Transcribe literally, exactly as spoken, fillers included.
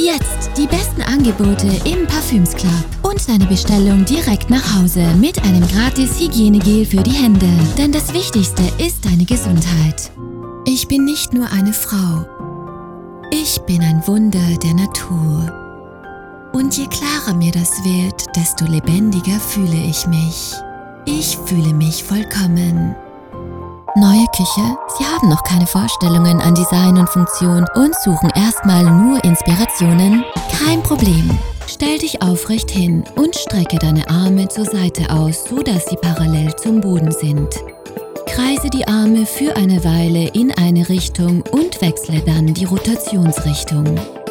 Jetzt die besten Angebote im Parfüms Club und deine Bestellung direkt nach Hause mit einem gratis Hygienegel für die Hände. Denn das Wichtigste ist deine Gesundheit. Ich bin nicht nur eine Frau. Ich bin ein Wunder der Natur. Und je klarer mir das wird, desto lebendiger fühle ich mich. Ich fühle mich vollkommen. Neue Küche? Sie haben noch keine Vorstellungen an Design und Funktion und suchen erstmal nur Inspirationen? Kein Problem. Stell dich aufrecht hin und strecke deine Arme zur Seite aus, sodass sie parallel zum Boden sind. Kreise die Arme für eine Weile in eine Richtung und wechsle dann die Rotationsrichtung.